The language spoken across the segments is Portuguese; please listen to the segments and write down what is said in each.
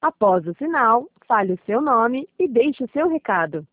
Após o sinal, fale o seu nome e deixe o seu recado.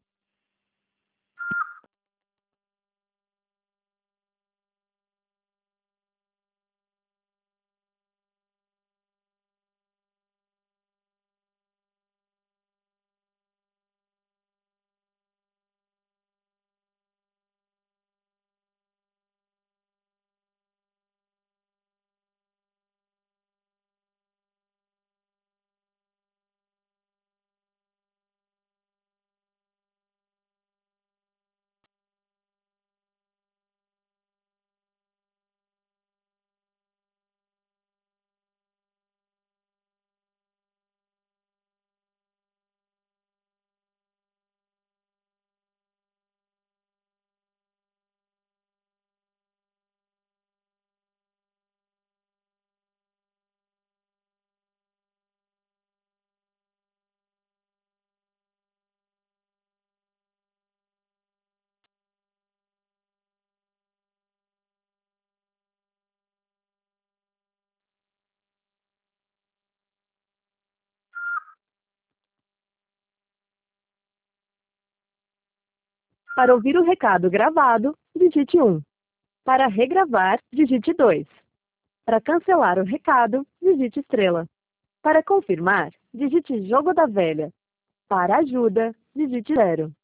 Para ouvir o recado gravado, digite 1. Para regravar, digite 2. Para cancelar o recado, digite estrela. Para confirmar, digite jogo da velha. Para ajuda, digite 0.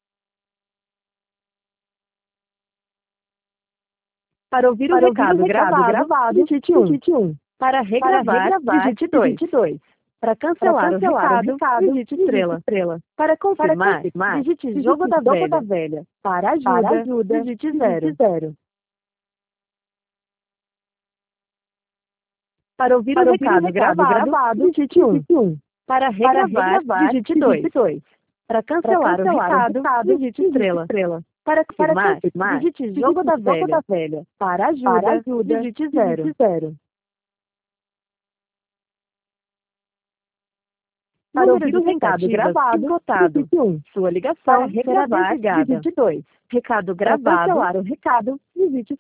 Para ouvir o recado gravado, digite 1. Para regravar, digite 2. Para cancelar o recado, digite estrela. Para confirmar, digite jogo da velha. Para ajuda, digite 0. Para ouvir o recado gravado, digite 1. Para regravar, digite 2. Para cancelar o recado, digite estrela. Para confirmar, digite jogo da velha. Para ajuda, digite 0. Para ouvir o recado gravado, digite 1. Sua ligação será desligada. Digite 2. Recado gravado. Para cancelar o recado, digite